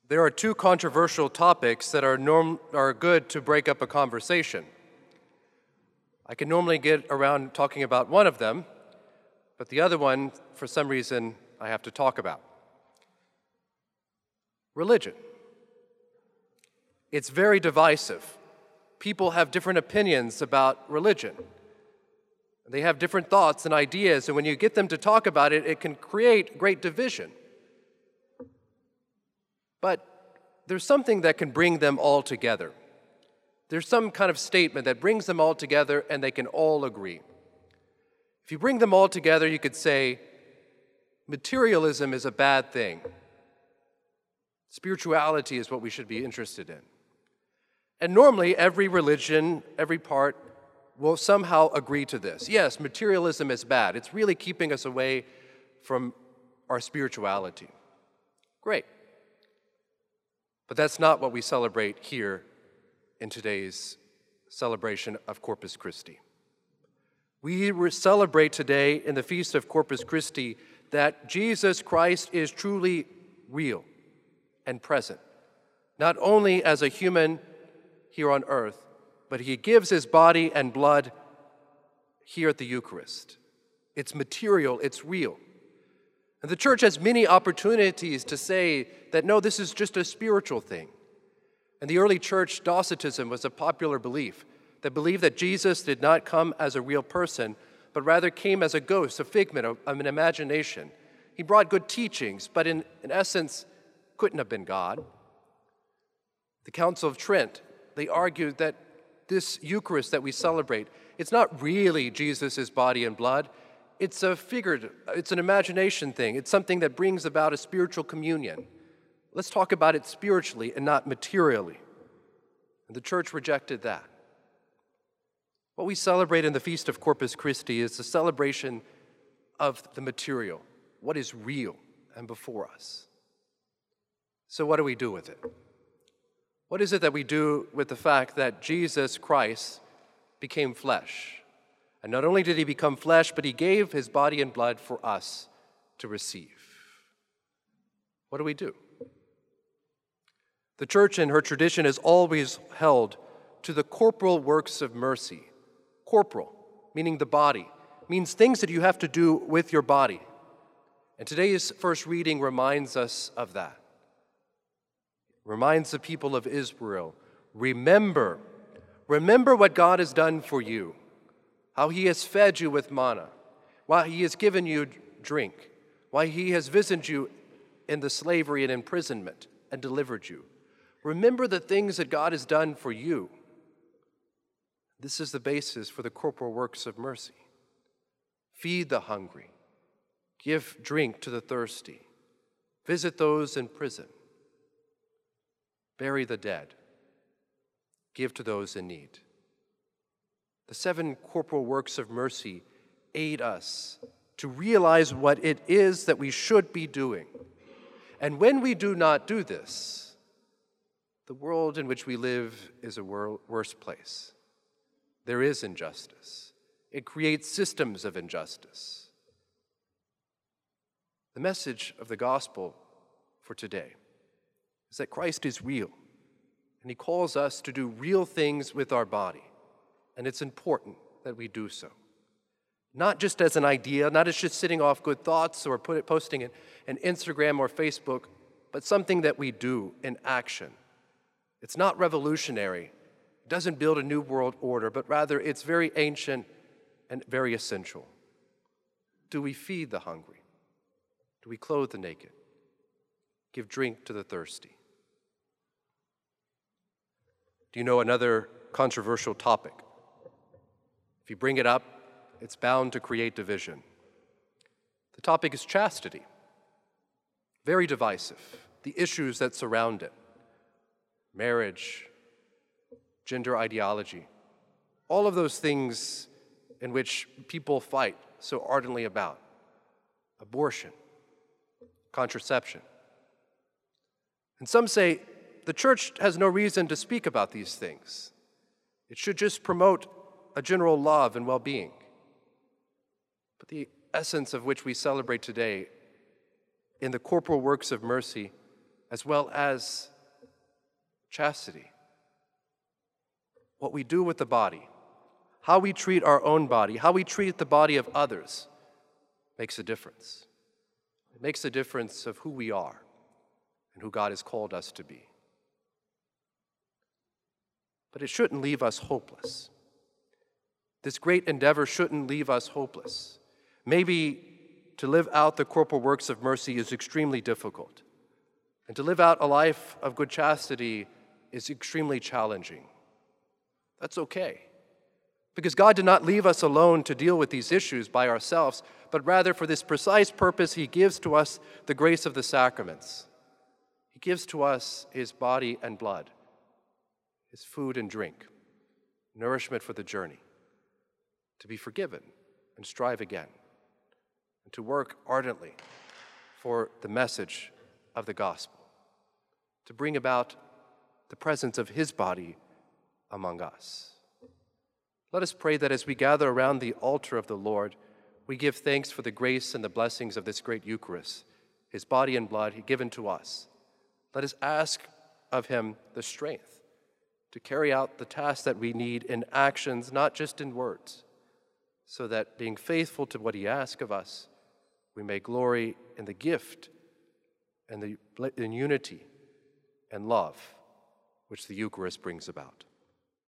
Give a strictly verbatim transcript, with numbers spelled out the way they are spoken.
There are two controversial topics that are, norm- are good to break up a conversation. I can normally get around talking about one of them, but the other one, for some reason, I have to talk about. Religion. It's very divisive. People have different opinions about religion. They have different thoughts and ideas, and when you get them to talk about it, it can create great division. But there's something that can bring them all together. There's some kind of statement that brings them all together and they can all agree. If you bring them all together, you could say, materialism is a bad thing. Spirituality is what we should be interested in. And normally, every religion, every part, will somehow agree to this. Yes, materialism is bad. It's really keeping us away from our spirituality. Great. But that's not what we celebrate here in today's celebration of Corpus Christi. We celebrate today in the Feast of Corpus Christi that Jesus Christ is truly real and present, not only as a human here on earth, but he gives his body and blood here at the Eucharist. It's material, it's real. And the church has many opportunities to say that, no, this is just a spiritual thing. In the early church, Docetism was a popular belief that believed that Jesus did not come as a real person, but rather came as a ghost, a figment of, of an imagination. He brought good teachings, but in, in essence, couldn't have been God. The Council of Trent, they argued that this Eucharist that we celebrate, it's not really Jesus' body and blood. It's a figurative, it's an imagination thing. It's something that brings about a spiritual communion. Let's talk about it spiritually and not materially. And the church rejected that. What we celebrate in the Feast of Corpus Christi is the celebration of the material, what is real and before us. So what do we do with it? What is it that we do with the fact that Jesus Christ became flesh? And not only did he become flesh, but he gave his body and blood for us to receive. What do we do? The church in her tradition has always held to the corporal works of mercy. Corporal, meaning the body, means things that you have to do with your body. And today's first reading reminds us of that. Reminds the people of Israel, remember, remember what God has done for you. How he has fed you with manna, why he has given you drink, why he has visited you in the slavery and imprisonment and delivered you. Remember the things that God has done for you. This is the basis for the corporal works of mercy. Feed the hungry, give drink to the thirsty, visit those in prison, bury the dead, give to those in need. The seven corporal works of mercy aid us to realize what it is that we should be doing. And when we do not do this, the world in which we live is a wor- worse place. There is injustice. It creates systems of injustice. The message of the gospel for today is that Christ is real, and he calls us to do real things with our body. And it's important that we do so. Not just as an idea, not as just sitting off good thoughts or put it, posting it in Instagram or Facebook, but something that we do in action. It's not revolutionary. It doesn't build a new world order, but rather it's very ancient and very essential. Do we feed the hungry? Do we clothe the naked? Give drink to the thirsty? Do you know another controversial topic? If you bring it up, it's bound to create division. The topic is chastity. Very divisive. The issues that surround it. Marriage, gender ideology, all of those things in which people fight so ardently about. Abortion, contraception. And some say the church has no reason to speak about these things. It should just promote a general love and well-being. But the essence of which we celebrate today in the corporal works of mercy as well as chastity. What we do with the body, how we treat our own body, how we treat the body of others makes a difference. It makes a difference of who we are and who God has called us to be. But it shouldn't leave us hopeless. This great endeavor shouldn't leave us hopeless. Maybe to live out the corporal works of mercy is extremely difficult, and to live out a life of good chastity is extremely challenging. That's okay, because God did not leave us alone to deal with these issues by ourselves, but rather for this precise purpose, he gives to us the grace of the sacraments. He gives to us his body and blood, his food and drink, nourishment for the journey, to be forgiven and strive again, and to work ardently for the message of the gospel, to bring about the presence of his body among us. Let us pray that as we gather around the altar of the Lord, we give thanks for the grace and the blessings of this great Eucharist, his body and blood given to us. Let us ask of him the strength to carry out the tasks that we need in actions, not just in words, so that being faithful to what he asks of us, we may glory in the gift and the in unity and love which the Eucharist brings about.